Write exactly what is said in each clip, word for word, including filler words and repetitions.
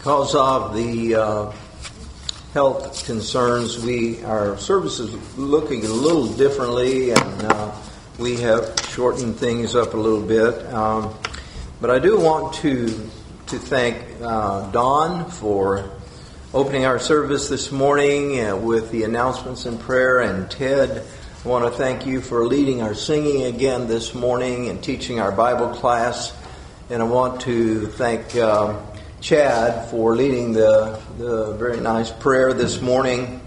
Because of the uh, health concerns, we our service is looking a little differently, and uh, we have shortened things up a little bit. Um, but I do want to to thank uh, Don for opening our service this morning uh, with the announcements and prayer, and Ted, I want to thank you for leading our singing again this morning and teaching our Bible class. And I want to thank uh, Chad for leading the, the very nice prayer this morning,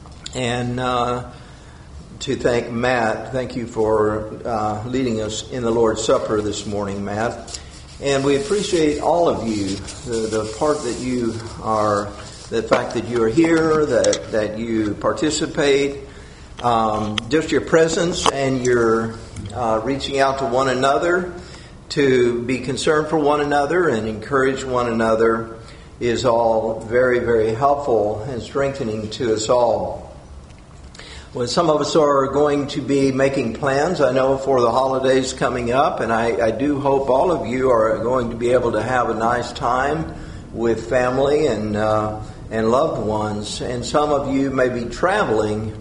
and uh, to thank Matt. Thank you for uh, leading us in the Lord's Supper this morning, Matt. And we appreciate all of you, the, the part that you are, the fact that you are here, that, that you participate, um, just your presence and your uh, reaching out to one another, to be concerned for one another and encourage one another is all very, very helpful and strengthening to us all. Well, some of us are going to be making plans, I know, for the holidays coming up, and I, I do hope all of you are going to be able to have a nice time with family and uh, and loved ones. And some of you may be traveling.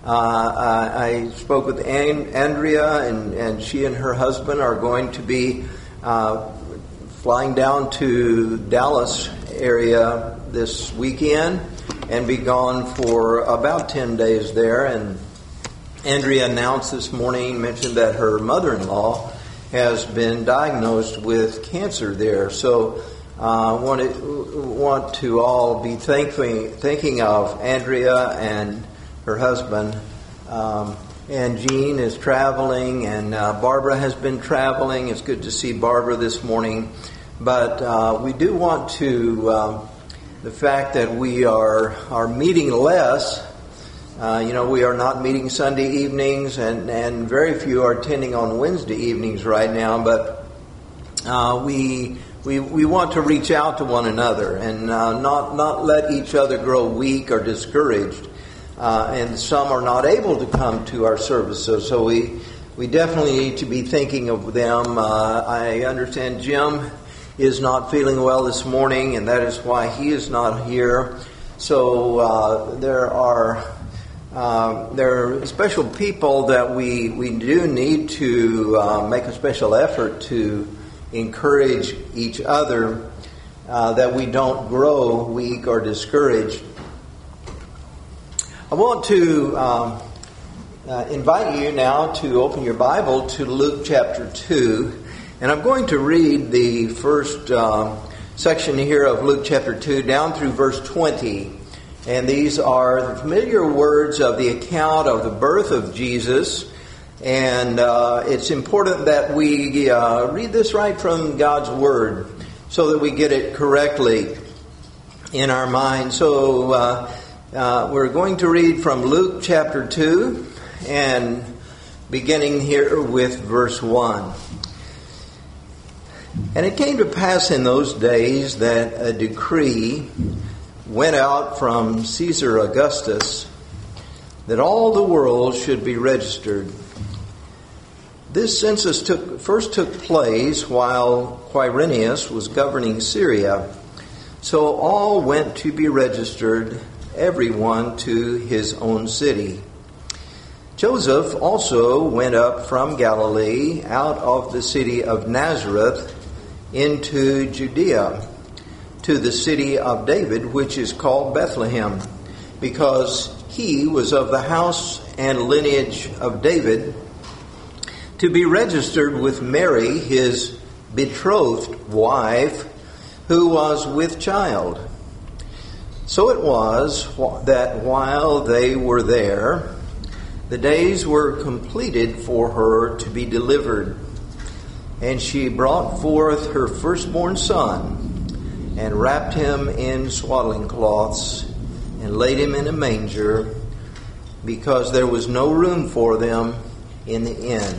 Uh, I, I spoke with Ann, Andrea, and, and she and her husband are going to be uh, flying down to Dallas area this weekend and be gone for about ten days there. And Andrea announced this morning, mentioned that her mother-in-law has been diagnosed with cancer there. So I uh, want, to, want to all be thinking, thinking of Andrea and her husband, um, and Jean is traveling, and uh, Barbara has been traveling. It's good to see Barbara this morning. But uh, we do want to, uh, the fact that we are, are meeting less, uh, you know, we are not meeting Sunday evenings, and, and very few are attending on Wednesday evenings right now, but uh, we... We we want to reach out to one another and uh, not not let each other grow weak or discouraged. Uh, and some are not able to come to our services, so we we definitely need to be thinking of them. Uh, I understand Jim is not feeling well this morning, and that is why he is not here. So uh, there are uh, there are special people that we we do need to uh, make a special effort to encourage each other, uh, that we don't grow weak or discouraged. I want to um, uh, invite you now to open your Bible to Luke chapter two, and I'm going to read the first um, section here of Luke chapter two down through verse twenty. And these are the familiar words of the account of the birth of Jesus. And uh, it's important that we uh, read this right from God's Word so that we get it correctly in our mind. So uh, uh, we're going to read from Luke chapter two, and beginning here with verse one. And it came to pass in those days that a decree went out from Caesar Augustus that all the world should be registered. This census took, first took place while Quirinius was governing Syria. So all went to be registered, everyone to his own city. Joseph also went up from Galilee, out of the city of Nazareth, into Judea, to the city of David, which is called Bethlehem, because he was of the house and lineage of David, to be registered with Mary, his betrothed wife, who was with child. So it was that while they were there, the days were completed for her to be delivered. And she brought forth her firstborn son, and wrapped him in swaddling cloths, and laid him in a manger, because there was no room for them in the inn.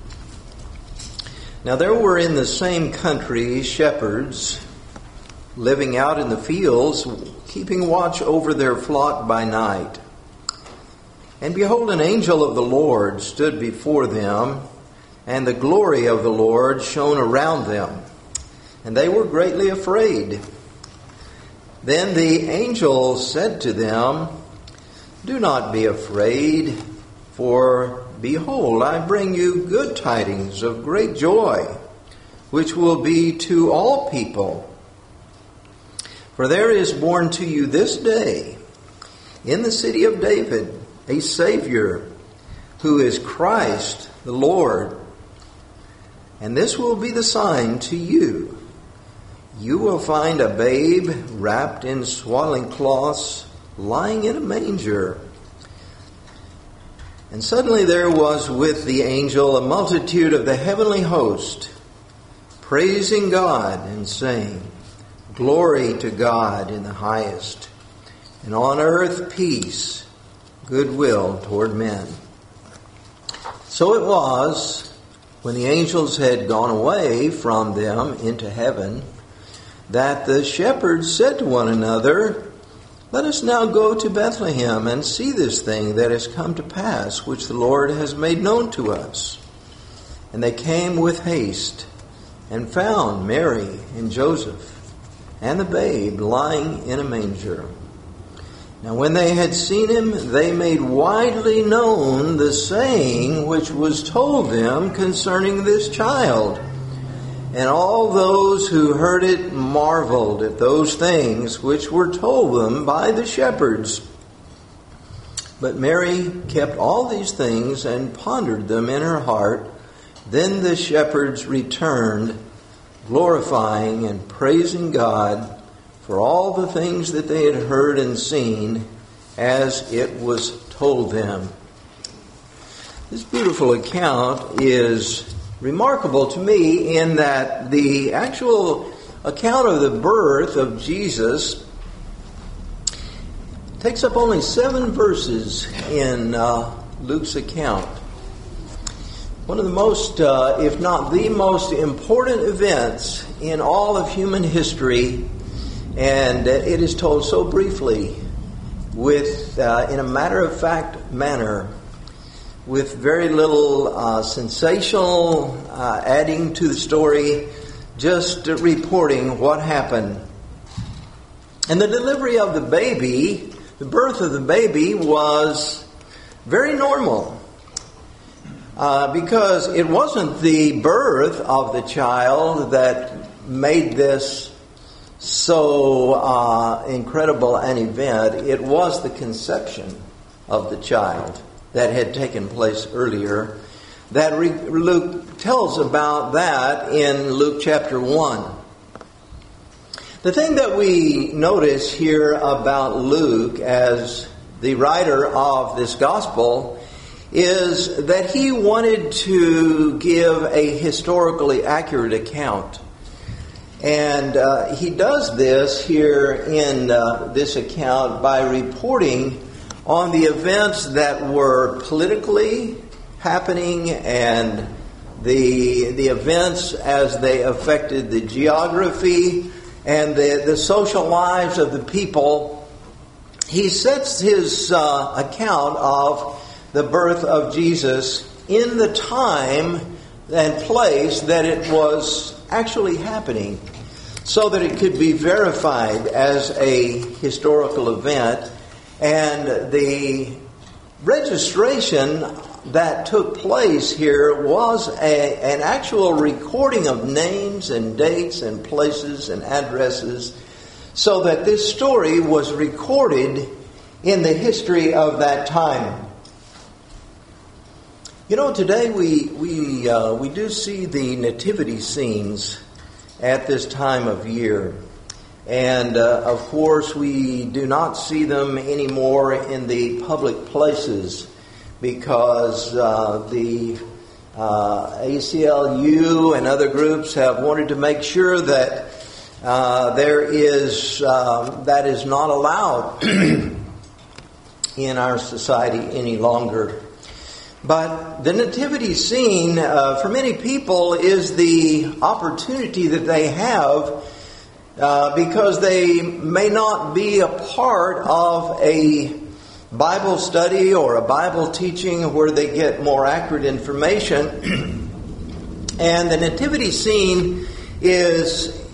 Now there were in the same country shepherds living out in the fields, keeping watch over their flock by night. And behold, an angel of the Lord stood before them, and the glory of the Lord shone around them, and they were greatly afraid. Then the angel said to them, "Do not be afraid, for behold, I bring you good tidings of great joy, which will be to all people. For there is born to you this day in the city of David a Savior, who is Christ the Lord. And this will be the sign to you. You will find a babe wrapped in swaddling cloths, lying in a manger." And suddenly there was with the angel a multitude of the heavenly host, praising God and saying, "Glory to God in the highest, and on earth peace, goodwill toward men." So it was, when the angels had gone away from them into heaven, that the shepherds said to one another, "Let us now go to Bethlehem and see this thing that has come to pass, which the Lord has made known to us." And they came with haste and found Mary and Joseph and the babe lying in a manger. Now when they had seen him, they made widely known the saying which was told them concerning this child. And all those who heard it marveled at those things which were told them by the shepherds. But Mary kept all these things and pondered them in her heart. Then the shepherds returned, glorifying and praising God for all the things that they had heard and seen as it was told them. This beautiful account is remarkable to me in that the actual account of the birth of Jesus takes up only seven verses in uh, Luke's account. One of the most, uh, if not the most important events in all of human history, and it is told so briefly, with uh, in a matter-of-fact manner, with very little uh, sensational uh, adding to the story, just uh, reporting what happened. And the delivery of the baby, the birth of the baby, was very normal. Uh, because it wasn't the birth of the child that made this so uh, incredible an event. It was the conception of the child that had taken place earlier. That re- Luke tells about that in Luke chapter one. The thing that we notice here about Luke as the writer of this gospel is that he wanted to give a historically accurate account. And uh, he does this here in uh, this account by reporting on the events that were politically happening and the the events as they affected the geography and the, the social lives of the people. He sets his uh, account of the birth of Jesus in the time and place that it was actually happening, so that it could be verified as a historical event. And the registration that took place here was a, an actual recording of names and dates and places and addresses, so that this story was recorded in the history of that time. You know, today we we uh, we do see the nativity scenes at this time of year. And, uh, of course, we do not see them anymore in the public places because uh, the uh, A C L U and other groups have wanted to make sure that uh, there is uh, that is not allowed in our society any longer. But the nativity scene, uh, for many people, is the opportunity that they have uh, because they may not be a part of a Bible study or a Bible teaching where they get more accurate information. And the nativity scene is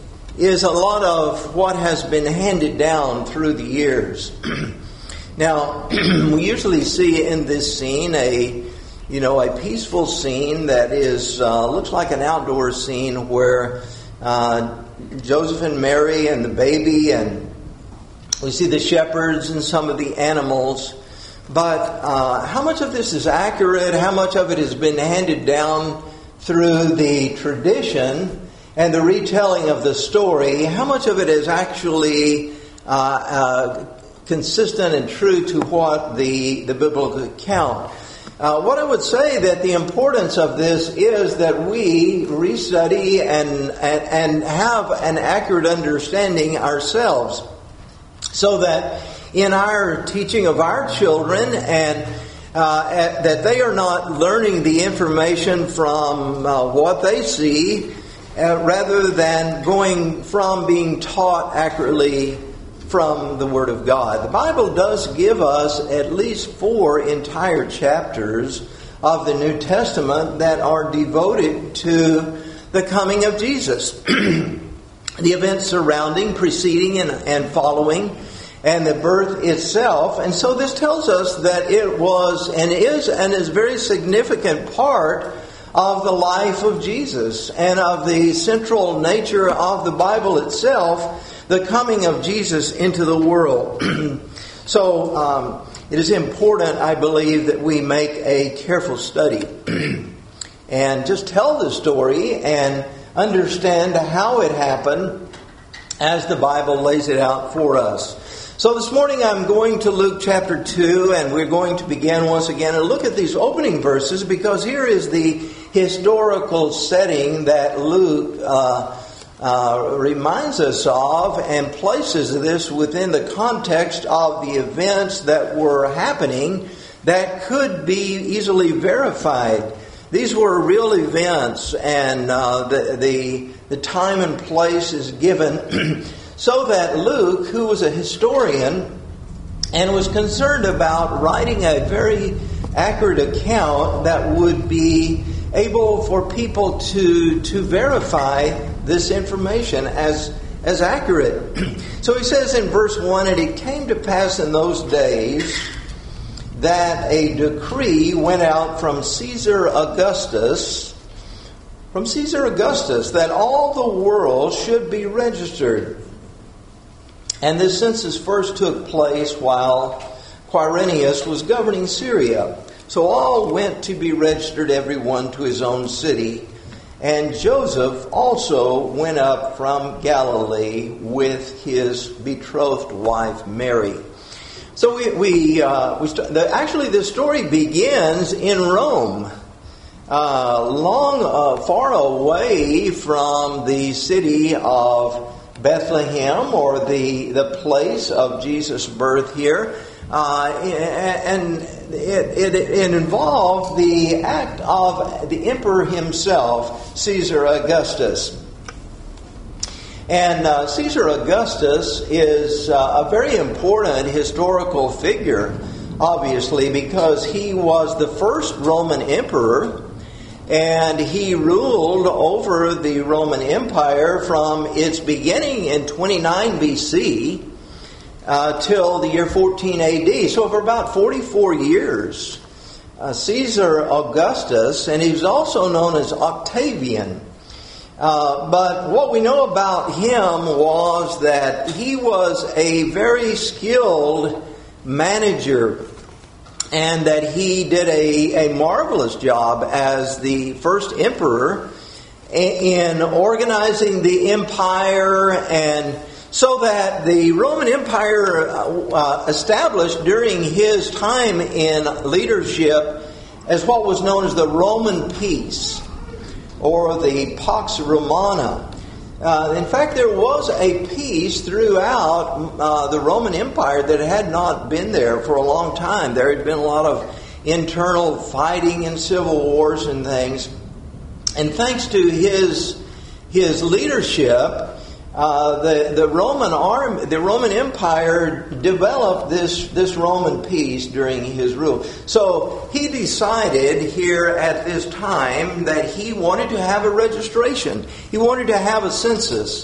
is a lot of what has been handed down through the years. Now, we usually see in this scene a, you know, a peaceful scene that is uh, looks like an outdoor scene where uh, Joseph and Mary and the baby, and we see the shepherds and some of the animals. But uh, how much of this is accurate? How much of it has been handed down through the tradition and the retelling of the story? How much of it is actually uh, uh, consistent and true to what the, the biblical account? Uh, what I would say that the importance of this is that we restudy and, and, and have an accurate understanding ourselves, so that in our teaching of our children and uh, at, that they are not learning the information from uh, what they see, uh, rather than going from being taught accurately from the Word of God. The Bible does give us at least four entire chapters of the New Testament that are devoted to the coming of Jesus. The events surrounding, preceding, and, and following, and the birth itself. And so this tells us that it was and is and is a very significant part of the life of Jesus and of the central nature of the Bible itself, the coming of Jesus into the world. So um, it is important, I believe, that we make a careful study and just tell the story and understand how it happened as the Bible lays it out for us. So this morning I'm going to Luke chapter two, and we're going to begin once again and look at these opening verses, because here is the historical setting that Luke uh, uh, reminds us of and places this within the context of the events that were happening that could be easily verified. These were real events, and uh, the, the, the time and place is given so that Luke, who was a historian and was concerned about writing a very accurate account that would be able for people to, to verify this information as, as accurate. So he says in verse one, "And it came to pass in those days that a decree went out from Caesar Augustus, from Caesar Augustus, that all the world should be registered. And this census first took place while Quirinius was governing Syria. So all went to be registered, everyone to his own city. And Joseph also went up from Galilee with his betrothed wife Mary." So we, we, uh, we st- the, actually the story begins in Rome, uh, long, uh, far away from the city of Bethlehem, or the, the place of Jesus' birth here. Uh, and it, it, it involved the act of the emperor himself, Caesar Augustus. And uh, Caesar Augustus is uh, a very important historical figure, obviously, because he was the first Roman emperor, and he ruled over the Roman Empire from its beginning in twenty-nine B C uh, till the year fourteen A D. So for about forty-four years, uh, Caesar Augustus, and he was also known as Octavian. Uh, but what we know about him was that he was a very skilled manager, and that he did a, a marvelous job as the first emperor in organizing the empire, and so that the Roman Empire uh, established during his time in leadership as what was known as the Roman peace, or the Pax Romana. Uh, in fact, there was a peace throughout uh, the Roman Empire that had not been there for a long time. There had been a lot of internal fighting and civil wars and things. And thanks to his his leadership, uh, the the Roman army, the Roman Empire developed this this Roman peace during his rule. So he decided here at this time that he wanted to have a registration. He wanted to have a census.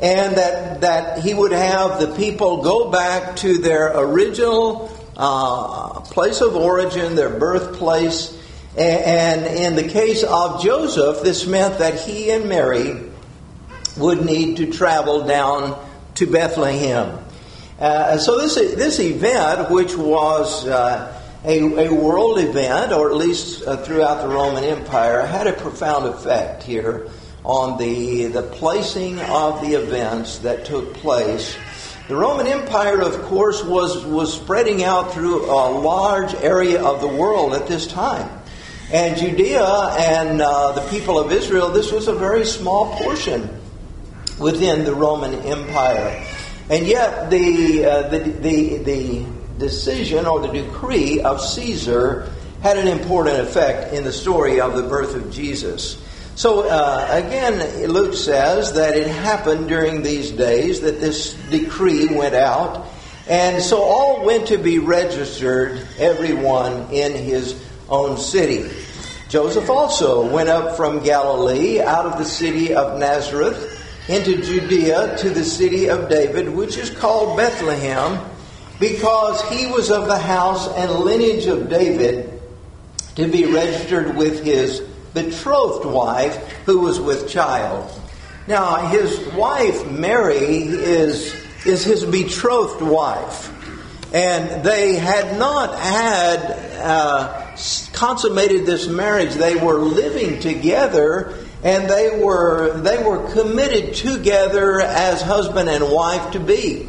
and that, that he would have the people go back to their original uh, place of origin, their birthplace. And in the case of Joseph, this meant that he and Mary would need to travel down to Bethlehem. Uh, so this this event, which was uh, a, a world event, or at least uh, throughout the Roman Empire, had a profound effect here on the, the placing of the events that took place. The Roman Empire, of course, was, was spreading out through a large area of the world at this time. And Judea and uh, the people of Israel, this was a very small portion within the Roman Empire. And yet the, uh, the, the, the decision or the decree of Caesar had an important effect in the story of the birth of Jesus. So uh, again, Luke says that it happened during these days that this decree went out. And so all went to be registered, everyone in his own city. Joseph also went up from Galilee out of the city of Nazareth into Judea to the city of David, which is called Bethlehem, because he was of the house and lineage of David, to be registered with his betrothed wife, who was with child. Now, his wife, Mary, is, is his betrothed wife. And they had not had uh, consummated this marriage. They were living together, and they were they were committed together as husband and wife to be.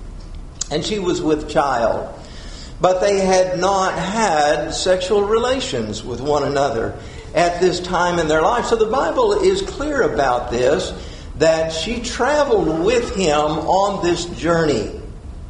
And she was with child. But they had not had sexual relations with one another at this time in their life. So the Bible is clear about this, that she traveled with him on this journey.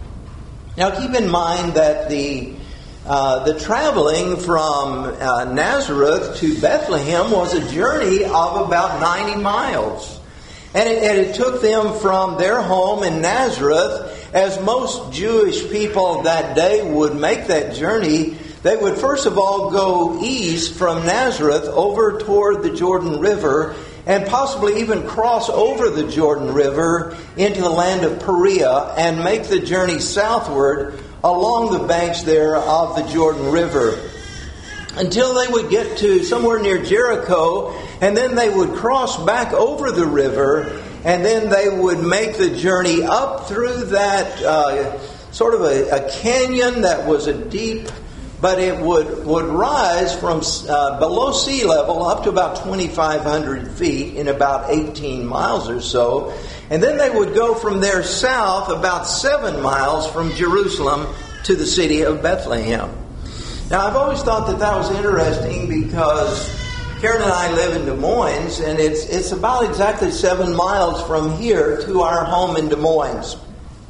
Now keep in mind that the uh, the traveling from uh, Nazareth to Bethlehem was a journey of about ninety miles. And it, and it took them from their home in Nazareth, as most Jewish people that day would make that journey. They would first of all go east from Nazareth over toward the Jordan River, and possibly even cross over the Jordan River into the land of Perea and make the journey southward along the banks there of the Jordan River, until they would get to somewhere near Jericho, and then they would cross back over the river, and then they would make the journey up through that uh, sort of a, a canyon that was a deep, but it would, would rise from uh, below sea level up to about twenty-five hundred feet in about eighteen miles or so. And then they would go from there south about seven miles from Jerusalem to the city of Bethlehem. Now, I've always thought that that was interesting, because Karen and I live in Des Moines, and it's, it's about exactly seven miles from here to our home in Des Moines.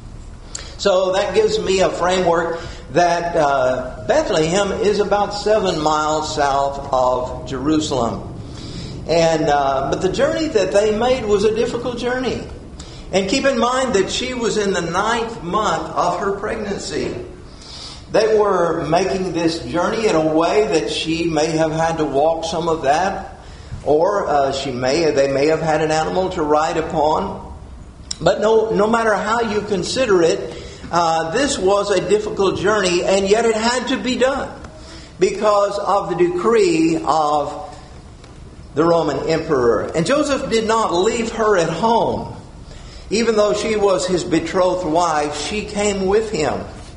So that gives me a framework that uh, Bethlehem is about seven miles south of Jerusalem. And uh, but the journey that they made was a difficult journey. And keep in mind that she was in the ninth month of her pregnancy. They were making this journey in a way that she may have had to walk some of that, or uh, she may they may have had an animal to ride upon. But no, no matter how you consider it, Uh, this was a difficult journey, and yet it had to be done because of the decree of the Roman emperor. And Joseph did not leave her at home. Even though she was his betrothed wife, she came with him.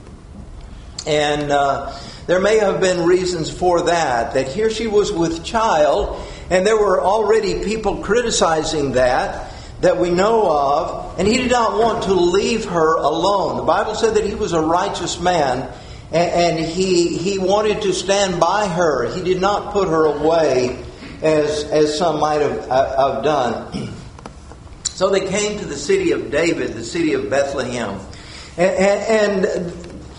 And uh, there may have been reasons for that, that here she was with child, and there were already people criticizing that, that we know of, and he did not want to leave her alone. The Bible said that he was a righteous man, and, and he he wanted to stand by her. He did not put her away, as as some might have, uh, have done. So they came to the city of David, the city of Bethlehem. And, and, and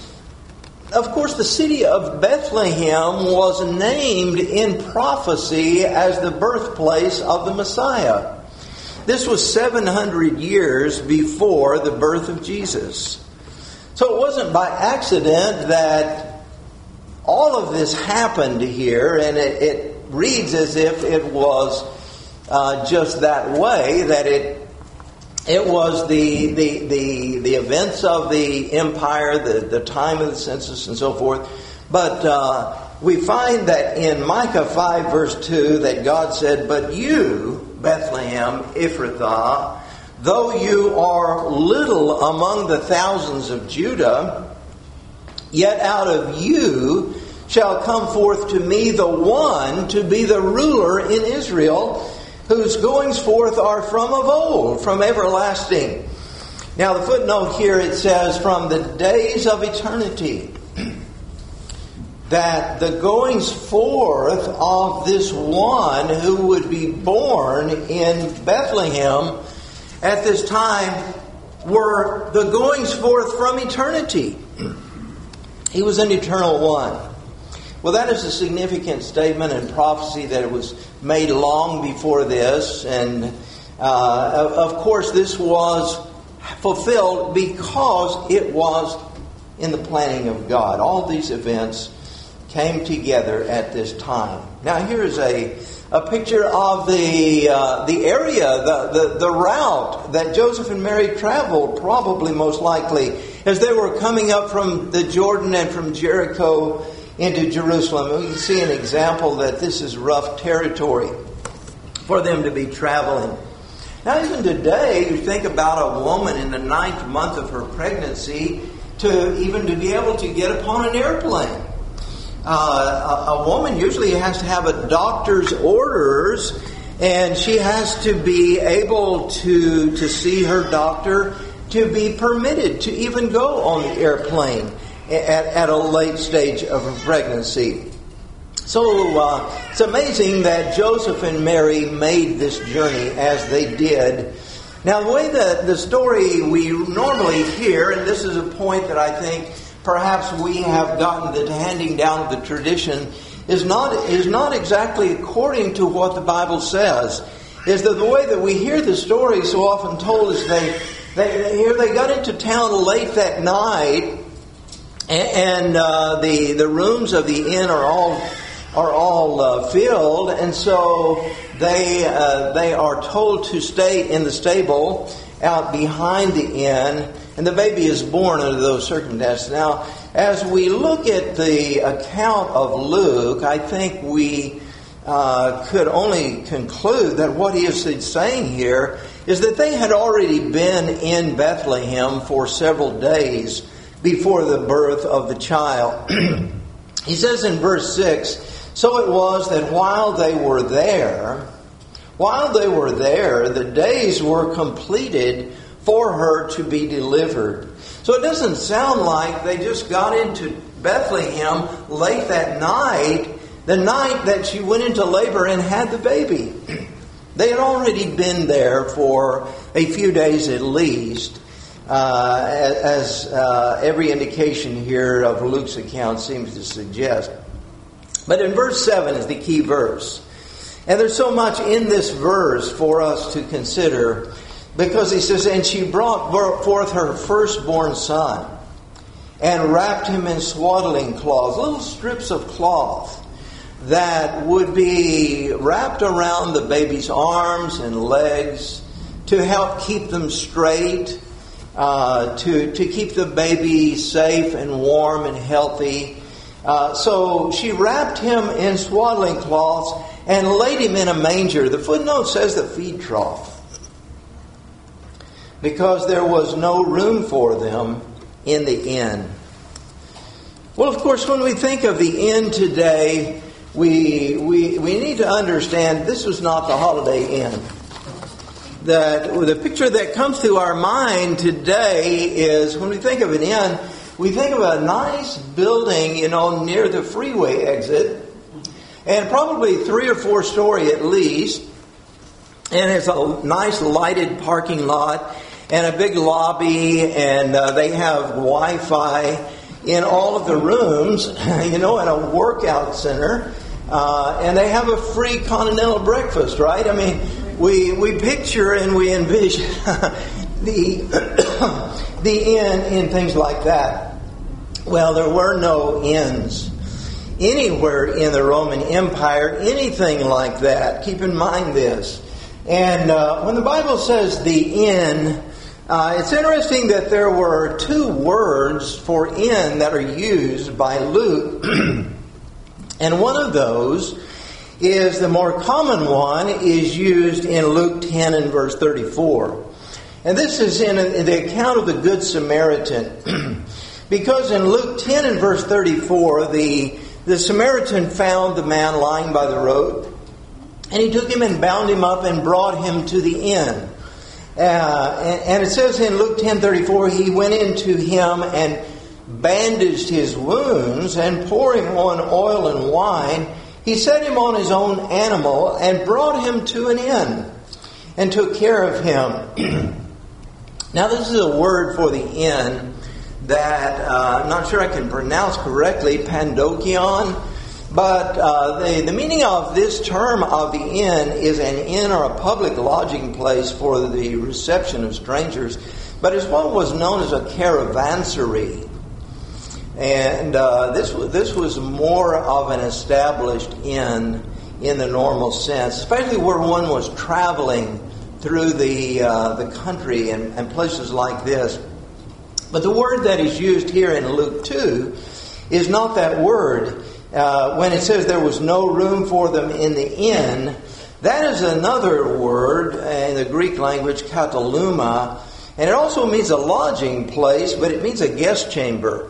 of course, the city of Bethlehem was named in prophecy as the birthplace of the Messiah. This was seven hundred years before the birth of Jesus. So it wasn't by accident that all of this happened here, and it, it reads as if it was uh, just that way, that it it was the the the, the events of the empire, the, the time of the census and so forth. But uh, we find that in Micah five verse two that God said, "But you, Bethlehem Ephrathah, though you are little among the thousands of Judah, yet out of you shall come forth to me the one to be the ruler in Israel, whose goings forth are from of old, from everlasting." Now the footnote here, it says, from the days of eternity, that the goings forth of this one who would be born in Bethlehem at this time were the goings forth from eternity. He was an eternal one. Well, that is a significant statement and prophecy that it was made long before this. And, uh, of course, this was fulfilled because it was in the planning of God. All these events came together at this time. Now, here is a, a picture of the uh, the area, the, the, the route that Joseph and Mary traveled, probably most likely, as they were coming up from the Jordan and from Jericho into Jerusalem. We can see an example that this is rough territory for them to be traveling. Now, even today, you think about a woman in the ninth month of her pregnancy to even to be able to get upon an airplane. Uh, a, a woman usually has to have a doctor's orders, and she has to be able to to see her doctor to be permitted to even go on the airplane at, at a late stage of her pregnancy. So uh, it's amazing that Joseph and Mary made this journey as they did. Now, the way that the story we normally hear, and this is a point that I think perhaps we have gotten the handing down of the tradition, is not is not exactly according to what the Bible says. Is that the way that we hear the story so often told is they they here they got into town late that night, and, and uh, the the rooms of the inn are all are all uh, filled, and so they uh, they are told to stay in the stable out behind the inn. And the baby is born under those circumstances. Now, as we look at the account of Luke, I think we uh, could only conclude that what he is saying here is that they had already been in Bethlehem for several days before the birth of the child. He says in verse six, "So it was that while they were there, while they were there, the days were completed for her to be delivered." So it doesn't sound like they just got into Bethlehem late that night, the night that she went into labor and had the baby. They had already been there for a few days at least, uh, as uh, every indication here of Luke's account seems to suggest. But in verse seven is the key verse. And there's so much in this verse for us to consider. Because he says, "And she brought forth her firstborn son, and wrapped him in swaddling cloths," little strips of cloth that would be wrapped around the baby's arms and legs to help keep them straight, uh, to, to keep the baby safe and warm and healthy. Uh, so she wrapped him in swaddling cloths and laid him in a manger. The footnote says the feed trough, because there was no room for them in the inn. Well, of course, when we think of the inn today, we we we need to understand this was not the Holiday Inn. That the picture that comes to our mind today is, when we think of an inn, we think of a nice building, you know, near the freeway exit, and probably three or four story at least, and it's a nice lighted parking lot and a big lobby, and uh, they have Wi-Fi in all of the rooms, you know, and a workout center, uh, and they have a free continental breakfast, right? I mean, we we picture and we envision the the inn in things like that. Well, there were no inns anywhere in the Roman Empire, anything like that. Keep in mind this. And uh, when the Bible says the inn, uh, it's interesting that there were two words for inn that are used by Luke. And one of those is the more common one is used in Luke ten and verse thirty-four. And this is in the account of the Good Samaritan. Because in Luke ten and verse thirty-four, the, the Samaritan found the man lying by the road. And he took him and bound him up and brought him to the inn. Uh, and, and it says in Luke ten thirty-four, he went into him and bandaged his wounds, and pouring on oil and wine, he set him on his own animal and brought him to an inn and took care of him. Now this is a word for the inn that uh, I'm not sure I can pronounce correctly, pandokion. But uh, the, the meaning of this term of the inn is an inn or a public lodging place for the reception of strangers. But it's what was known as a caravansary. And uh, this, this was more of an established inn in the normal sense, especially where one was traveling through the, uh, the country and, and places like this. But the word that is used here in Luke two is not that word. Uh, when it says there was no room for them in the inn, that is another word in the Greek language, kataluma, and it also means a lodging place, but it means a guest chamber.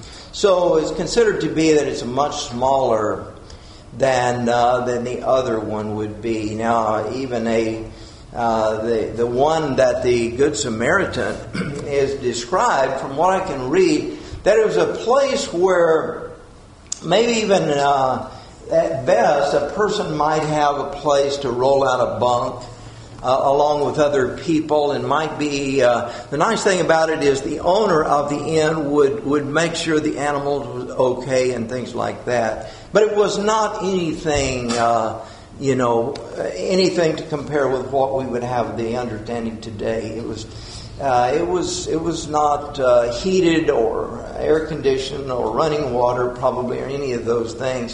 So it's considered to be that it's much smaller than uh, than the other one would be. Now, even a uh, the the one that the Good Samaritan is described, from what I can read, that it was a place where maybe even uh, at best, a person might have a place to roll out a bunk uh, along with other people, and might be. Uh, the nice thing about it is the owner of the inn would would make sure the animal was okay and things like that. But it was not anything, uh, you know, anything to compare with what we would have the understanding today. It was. Uh, it was it was not uh, heated or air conditioned or running water probably or any of those things.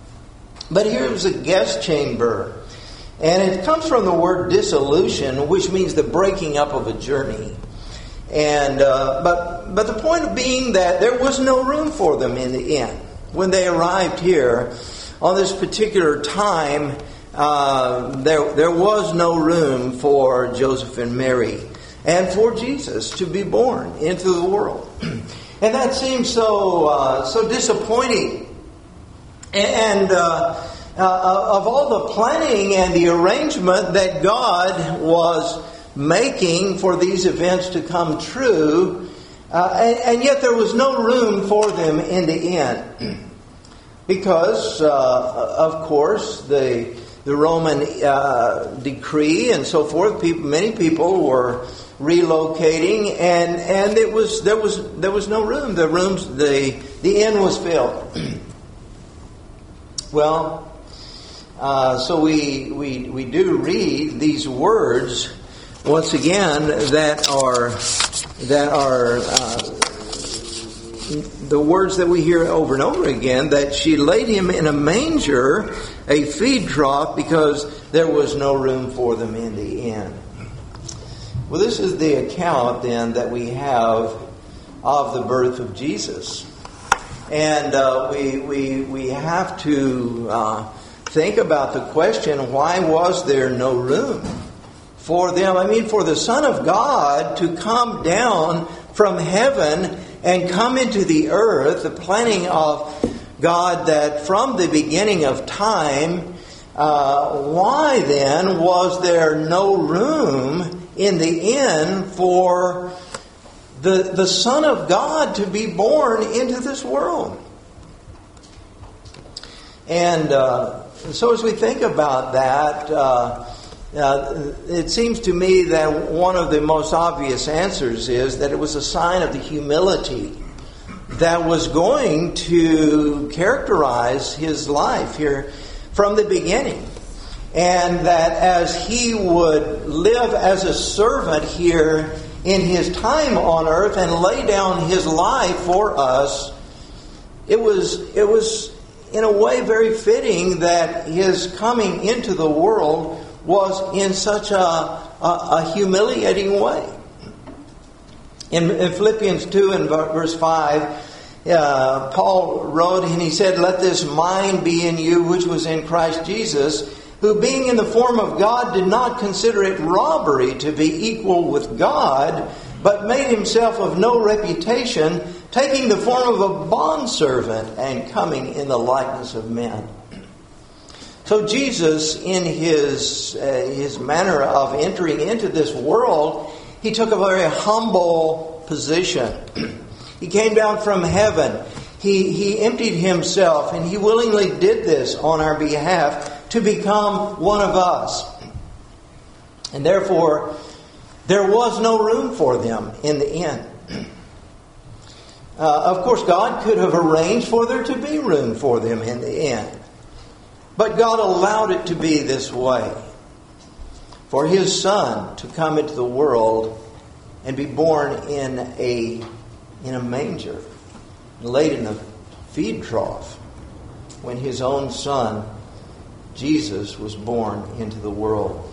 But here was a guest chamber. And it comes from the word dissolution, which means the breaking up of a journey. And uh, but but the point being that there was no room for them in the inn. When they arrived here on this particular time, uh, there there was no room for Joseph and Mary and for Jesus to be born into the world. And that seems so uh, so disappointing. And uh, uh, of all the planning and the arrangement that God was making for these events to come true, uh, and, and yet there was no room for them in the inn. Because, uh, of course, the the Roman uh, decree and so forth, people, many people were relocating, and, and it was there was there was no room. The rooms, the the inn was filled. Well, uh, so we we we do read these words once again that are that are uh, the words that we hear over and over again, that she laid him in a manger, a feed trough, because there was no room for them in the inn. Well, this is the account then that we have of the birth of Jesus. And uh, we, we, we have to uh, think about the question, why was there no room for them? I mean, for the Son of God to come down from heaven and come into the earth, the planning of God that from the beginning of time, uh, why then was there no room in the inn for the, the Son of God to be born into this world? And uh, so as we think about that, uh, uh, it seems to me that one of the most obvious answers is that it was a sign of the humility that was going to characterize his life here from the beginning. And that as he would live as a servant here in his time on earth and lay down his life for us, it was it was in a way very fitting that his coming into the world was in such a, a, a humiliating way. In, in Philippians two and verse five, uh, Paul wrote and he said, "Let this mind be in you which was in Christ Jesus, who being in the form of God did not consider it robbery to be equal with God, but made himself of no reputation, taking the form of a bondservant and coming in the likeness of men." So Jesus, in his uh, his manner of entering into this world, he took a very humble position. He came down from heaven. He, he emptied himself, and he willingly did this on our behalf to become one of us. And therefore, there was no room for them in the inn. Uh, of course, God could have arranged for there to be room for them in the inn. But God allowed it to be this way. For His Son to come into the world and be born in a in a manger, laid in a feed trough, when His own Son, Jesus, was born into the world.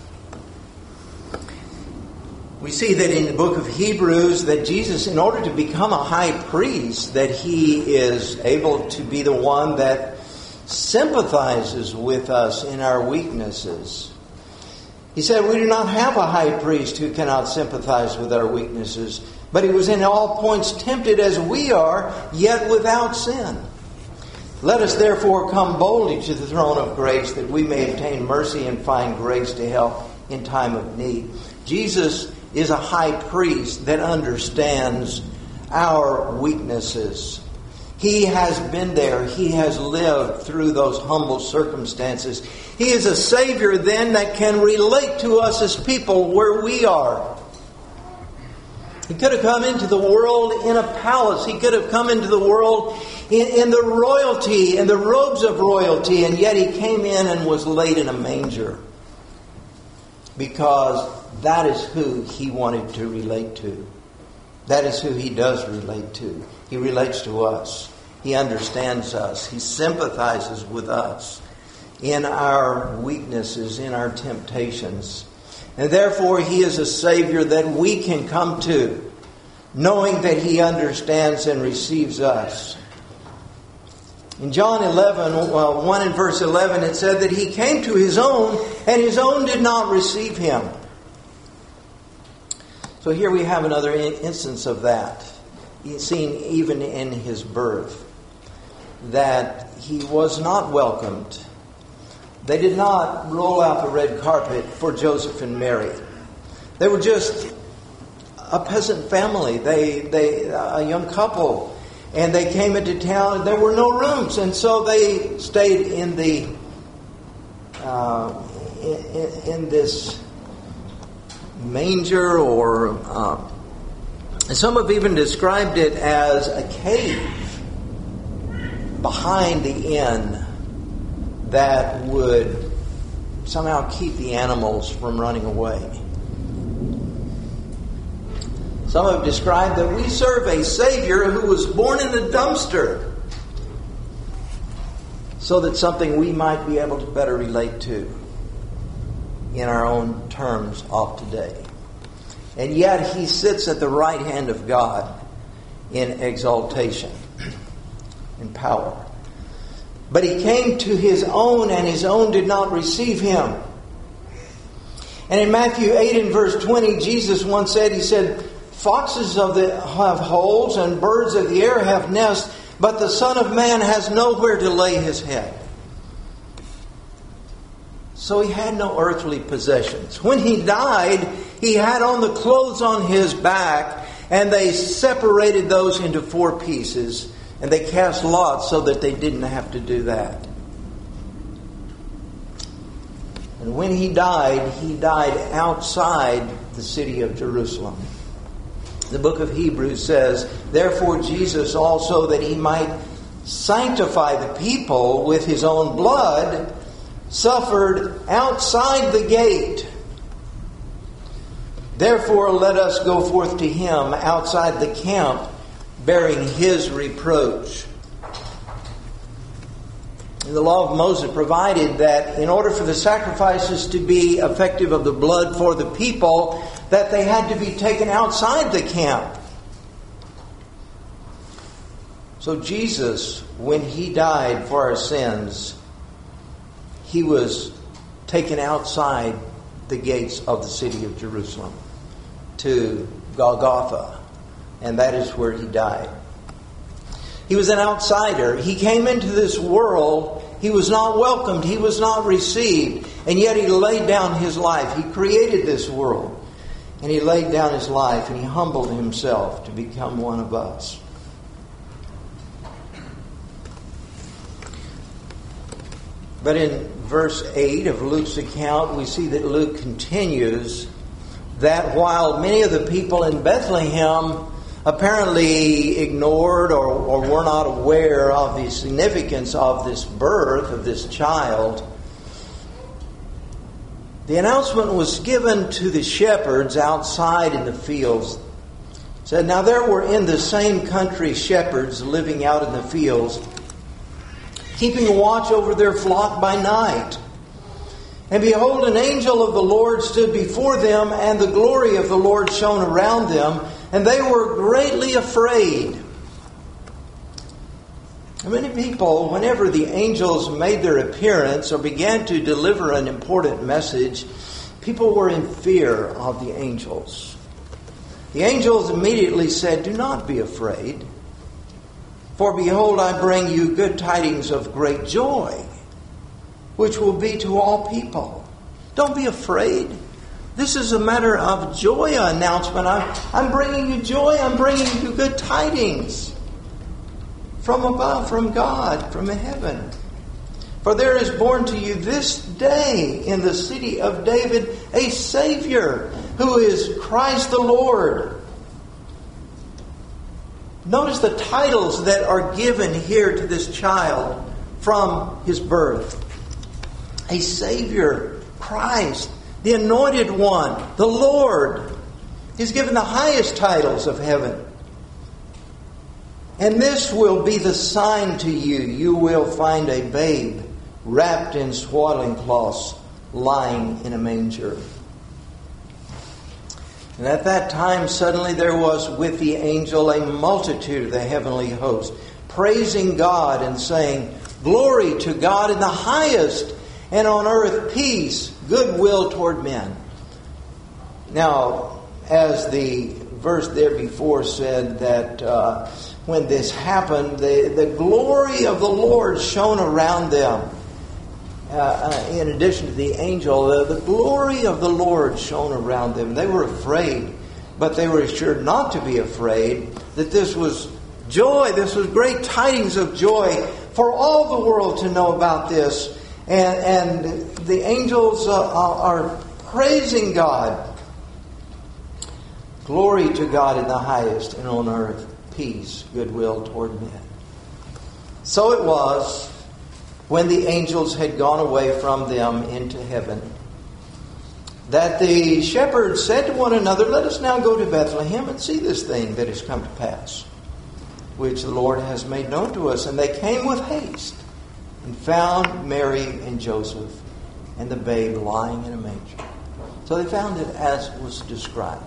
We see that in the book of Hebrews that Jesus, in order to become a high priest, that He is able to be the one that sympathizes with us in our weaknesses. He said, "We do not have a high priest who cannot sympathize with our weaknesses, but He was in all points tempted as we are, yet without sin. Let us therefore come boldly to the throne of grace, that we may obtain mercy and find grace to help in time of need." Jesus is a high priest that understands our weaknesses. He has been there. He has lived through those humble circumstances. He is a Savior then that can relate to us as people where we are. He could have come into the world in a palace. He could have come into the world in, in the royalty, in the robes of royalty, and yet He came in and was laid in a manger. Because that is who He wanted to relate to. That is who He does relate to. He relates to us. He understands us. He sympathizes with us in our weaknesses, in our temptations. And therefore, He is a Savior that we can come to, knowing that He understands and receives us. In John eleven, well, one in verse eleven, it said that He came to His own, and His own did not receive Him. So here we have another instance of that, seen even in His birth, that He was not welcomed. They did not roll out the red carpet for Joseph and Mary. They were just a peasant family, they, they, a young couple, and they came into town and there were no rooms, and so they stayed in the uh, in, in this manger, or uh, some have even described it as a cave behind the inn that would somehow keep the animals from running away. Some have described that we serve a Savior who was born in a dumpster, so that something we might be able to better relate to in our own terms of today. And yet He sits at the right hand of God in exaltation and power. But He came to His own, and His own did not receive Him. And in Matthew eight and verse twenty, Jesus once said, He said, "Foxes of the have holes, and birds of the air have nests, but the Son of Man has nowhere to lay His head." So He had no earthly possessions. When He died, He had on the clothes on His back, and they separated those into four pieces, and they cast lots so that they didn't have to do that. And when He died, He died outside the city of Jerusalem. The book of Hebrews says, "Therefore Jesus also, that He might sanctify the people with His own blood, suffered outside the gate. Therefore let us go forth to Him outside the camp, bearing His reproach." The law of Moses provided that in order for the sacrifices to be effective of the blood for the people, that they had to be taken outside the camp. So Jesus, when He died for our sins, He was taken outside the gates of the city of Jerusalem to Golgotha, and that is where He died. He was an outsider. He came into this world. He was not welcomed. He was not received. And yet He laid down His life. He created this world. And He laid down His life and He humbled Himself to become one of us. But in verse eight of Luke's account, we see that Luke continues that while many of the people in Bethlehem apparently ignored or, or were not aware of the significance of this birth of this child, the announcement was given to the shepherds outside in the fields. It said, now there were in the same country shepherds living out in the fields, keeping watch over their flock by night. And behold, an angel of the Lord stood before them, and the glory of the Lord shone around them, and they were greatly afraid. Many people, whenever the angels made their appearance or began to deliver an important message, people were in fear of the angels. The angels immediately said, do not be afraid, for behold, I bring you good tidings of great joy, which will be to all people. Don't be afraid. This is a matter of joy announcement. I'm, I'm bringing you joy. I'm bringing you good tidings from above, from God, from heaven. For there is born to you this day in the city of David a Savior, who is Christ the Lord. Notice the titles that are given here to this child from his birth. A Savior, Christ, the Anointed One, the Lord. He's given the highest titles of heaven. And this will be the sign to you. You will find a babe wrapped in swaddling cloths, lying in a manger. And at that time suddenly there was with the angel a multitude of the heavenly host, praising God and saying, glory to God in the highest, and on earth peace, goodwill toward men. Now, as the verse there before said that uh, when this happened, the, the glory of the Lord shone around them. Uh, in addition to the angel, the, the glory of the Lord shone around them. They were afraid, but they were assured not to be afraid, that this was joy, this was great tidings of joy for all the world to know about this. And, and the angels uh, are praising God. Glory to God in the highest, and on earth peace, goodwill toward men. So it was, when the angels had gone away from them into heaven, that the shepherds said to one another, let us now go to Bethlehem and see this thing that has come to pass, which the Lord has made known to us. And they came with haste and found Mary and Joseph and the babe lying in a manger. So they found it as was described.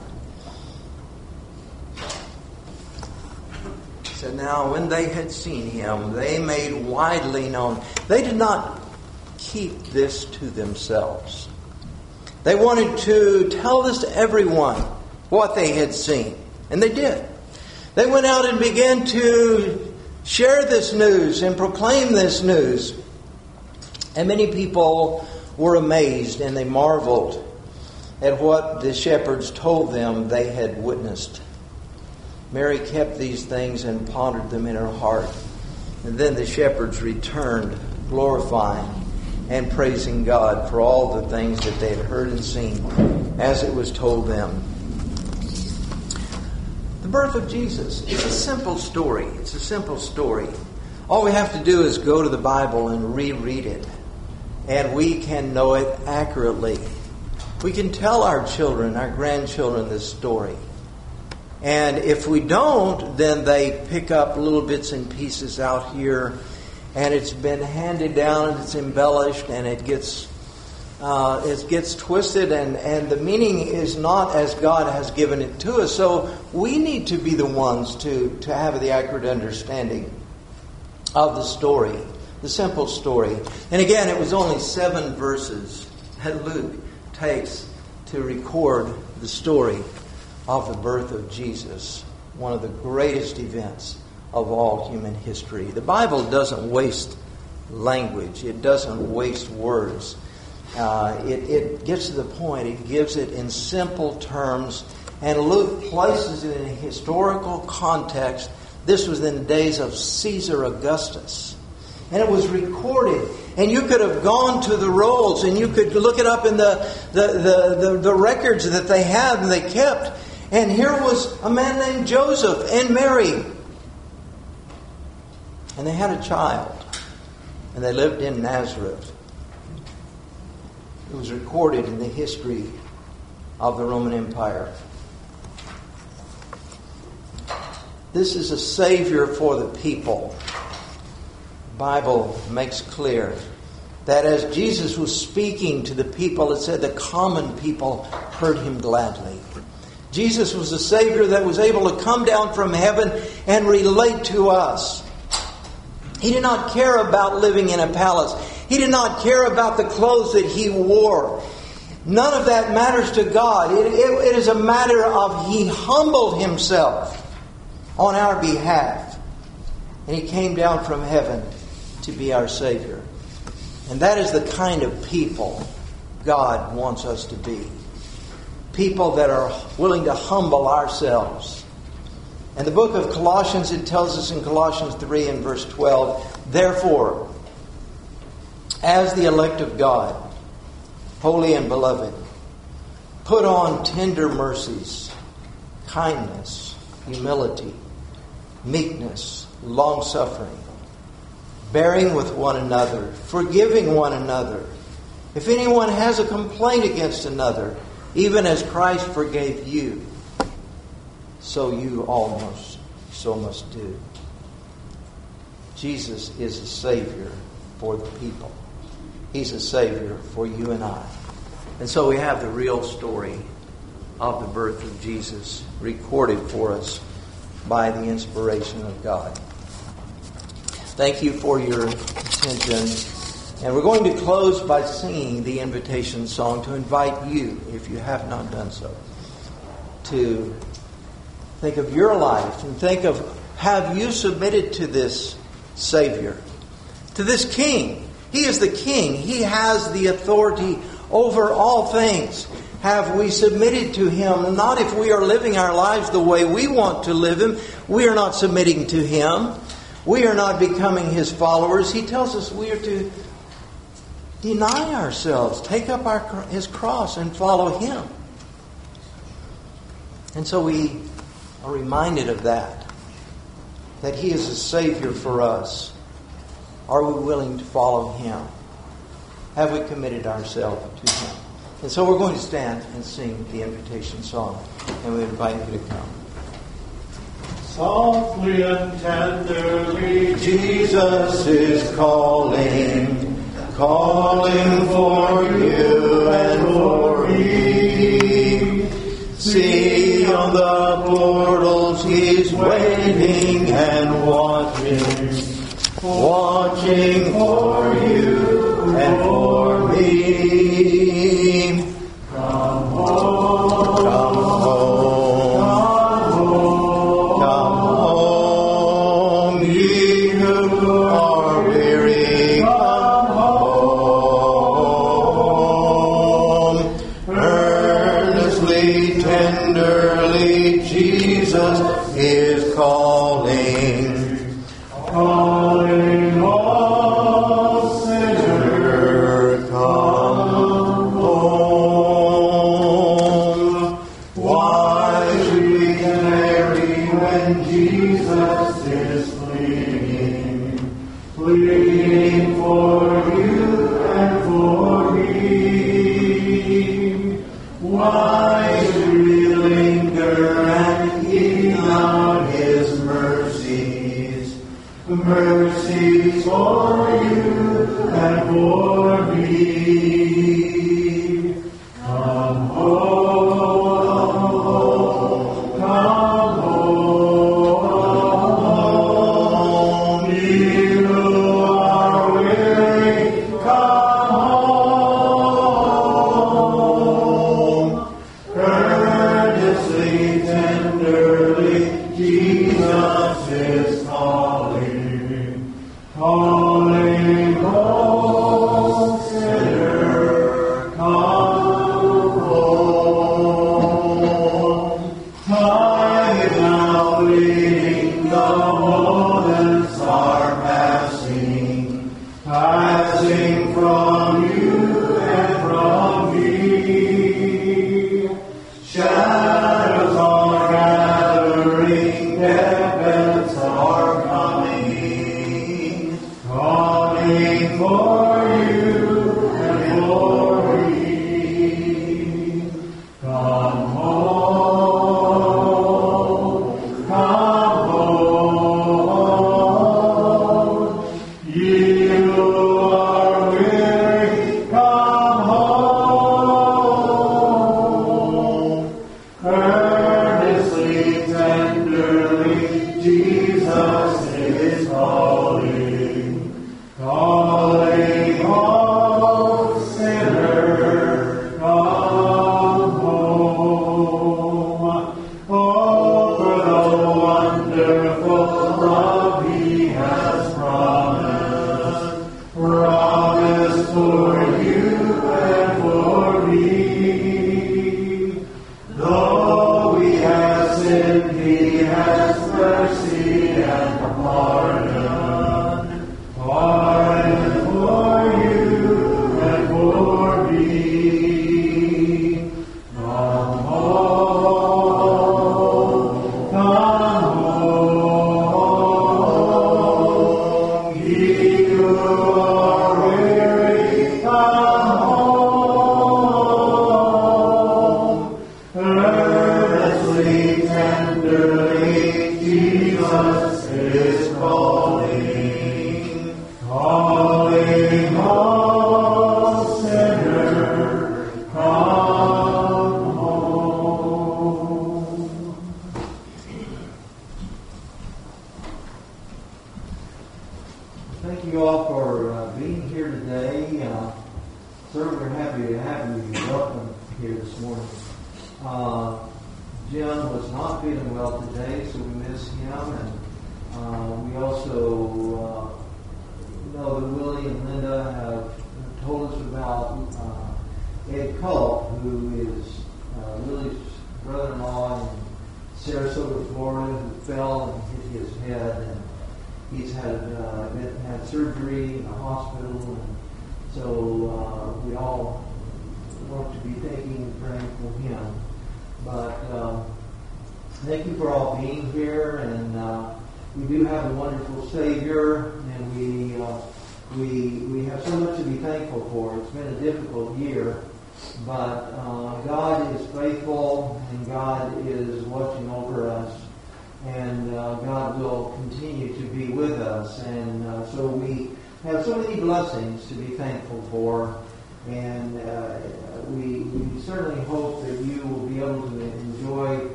So now when they had seen him, they made widely known. They did not keep this to themselves. They wanted to tell this to everyone, what they had seen. And they did. They went out and began to share this news and proclaim this news. And many people were amazed and they marveled at what the shepherds told them they had witnessed. Mary kept these things and pondered them in her heart. And then the shepherds returned, glorifying and praising God for all the things that they had heard and seen as it was told them. The birth of Jesus is a simple story. It's a simple story. All we have to do is go to the Bible and reread it, and we can know it accurately. We can tell our children, our grandchildren, this story. And if we don't, then they pick up little bits and pieces out here and it's been handed down, and it's embellished, and it gets uh, it gets twisted, and, and the meaning is not as God has given it to us. So we need to be the ones to, to have the accurate understanding of the story, the simple story. And again, it was only seven verses that Luke takes to record the story of the birth of Jesus, one of the greatest events of all human history. The Bible doesn't waste language. It doesn't waste words. Uh, it, it gets to the point. It gives it in simple terms. And Luke places it in a historical context. This was in the days of Caesar Augustus. And it was recorded. And you could have gone to the rolls and you could look it up in the, the, the, the, the records that they had and they kept. And here was a man named Joseph and Mary. And they had a child. And they lived in Nazareth. It was recorded in the history of the Roman Empire. This is a Savior for the people. The Bible makes clear that as Jesus was speaking to the people, it said the common people heard him gladly. Jesus was a Savior that was able to come down from heaven and relate to us. He did not care about living in a palace. He did not care about the clothes that he wore. None of that matters to God. It, it, it is a matter of he humbled himself on our behalf. And he came down from heaven to be our Savior. And that is the kind of people God wants us to be. People that are willing to humble ourselves. In the book of Colossians, it tells us in Colossians three and verse twelve, therefore, as the elect of God, holy and beloved, put on tender mercies, kindness, humility, meekness, long-suffering, bearing with one another, forgiving one another. If anyone has a complaint against another, even as Christ forgave you, so you almost so must do. Jesus is a Savior for the people. He's a Savior for you and I. And so we have the real story of the birth of Jesus recorded for us by the inspiration of God. Thank you for your attention. And we're going to close by singing the invitation song to invite you, if you have not done so, to think of your life and think of, have you submitted to this Savior, to this King? He is the King. He has the authority over all things. Have we submitted to Him? Not if we are living our lives the way we want to live them. We are not submitting to Him. We are not becoming His followers. He tells us we are to deny ourselves, take up our His cross and follow Him. And so we are reminded of that, that He is a Savior for us. Are we willing to follow Him? Have we committed ourselves to Him? And so we're going to stand and sing the invitation song. And we invite you to come. Softly and tenderly Jesus is calling, calling for you and for me. See on the portals He's waiting and watching, watching for you and for me. Come home, come home, come home, ye who are weary, come home. Earnestly, tenderly, Jesus is calling. Calling all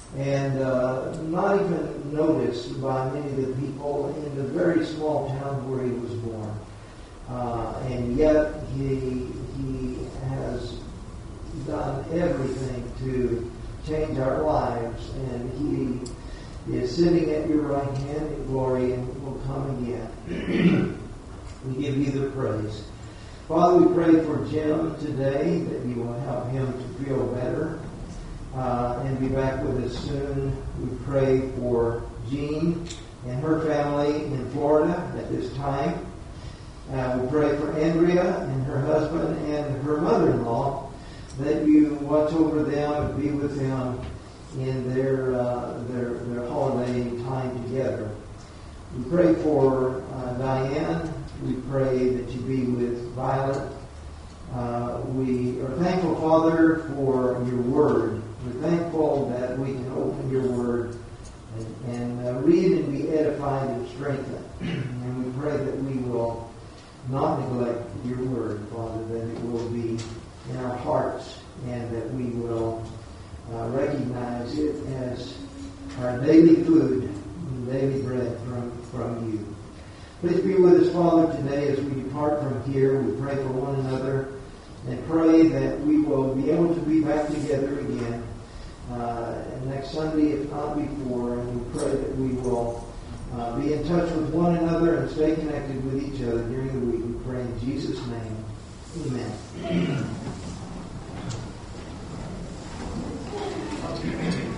and uh, not even noticed by many of the people in the very small town where he was born. Uh, and yet he he has done everything to change our lives, and he is sitting at your right hand in glory and will come again. We give you the praise. Father, we pray for Jim today, that you will help him to feel better uh, and be back with us soon. We pray for Jean and her family in Florida at this time. Uh, we pray for Andrea and her husband and her mother-in-law, that you watch over them and be with them in their uh, their, their holiday time together. We pray for uh, Diane. We pray that you be with Violet. Uh, we are thankful, Father, for your word. We're thankful that we can open your word and, and uh, read and be edified and strengthened. And we pray that we will not neglect your word, Father, that it will be in our hearts and that we will uh, recognize it as our daily food and daily bread from, from you. Please be with us, Father, today as we depart from here. We pray for one another and pray that we will be able to be back together again uh, next Sunday, if not before. And we pray that we will uh, be in touch with one another and stay connected with each other during the week. We pray in Jesus' name. Amen.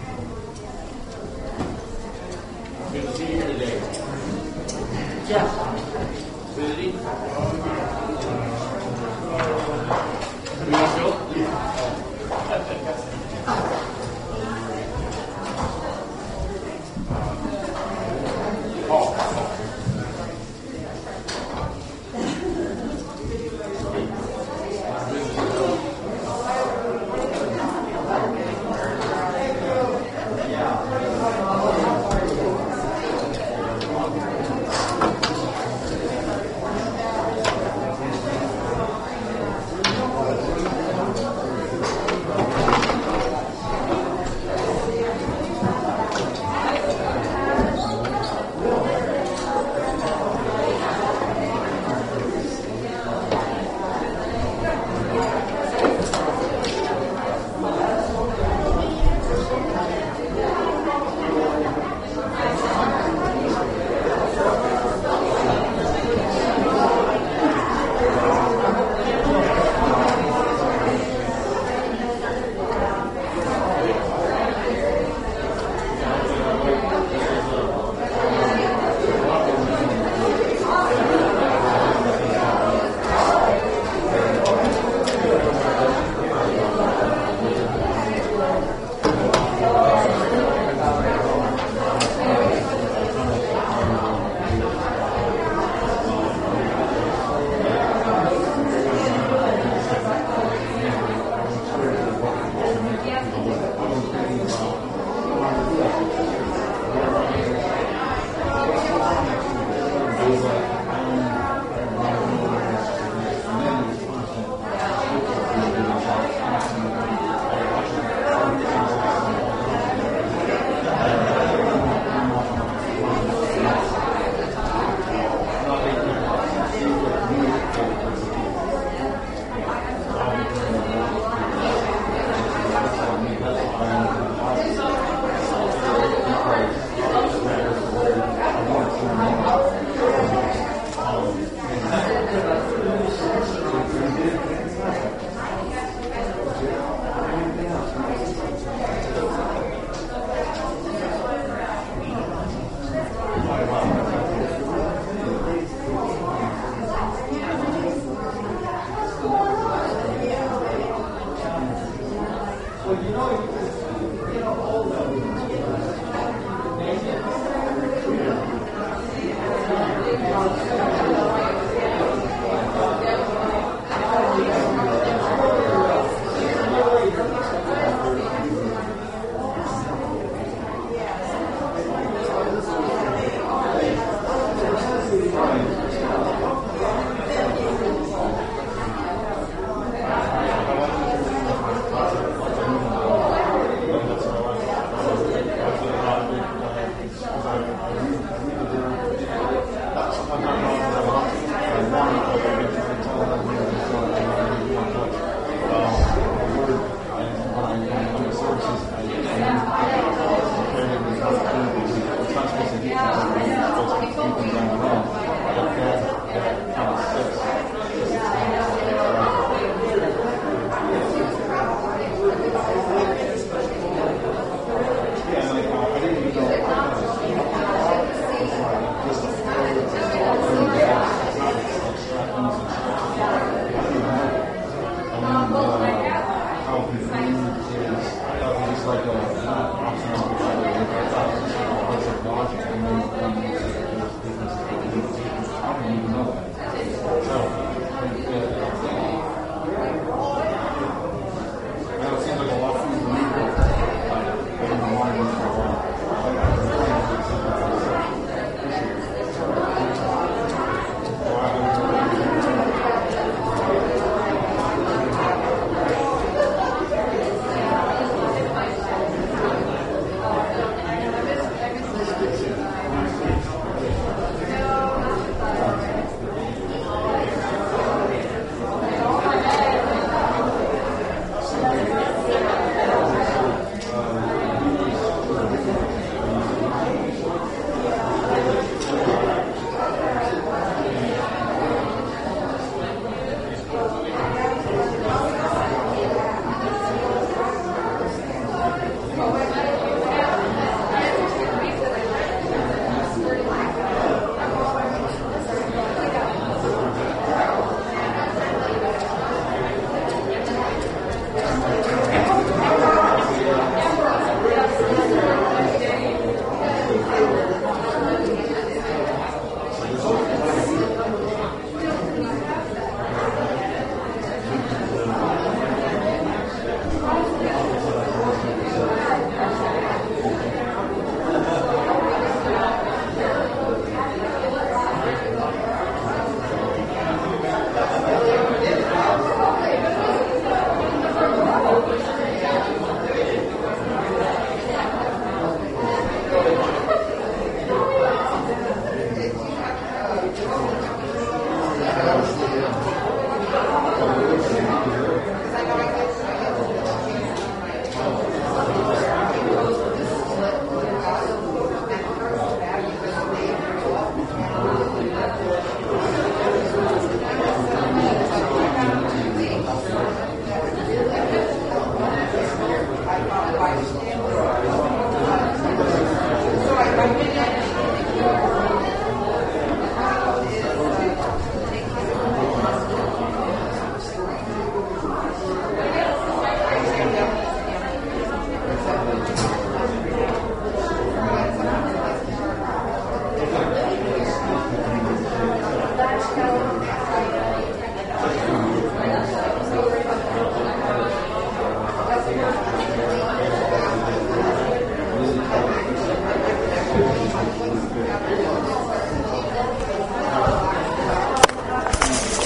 Good to see you here today. Yes.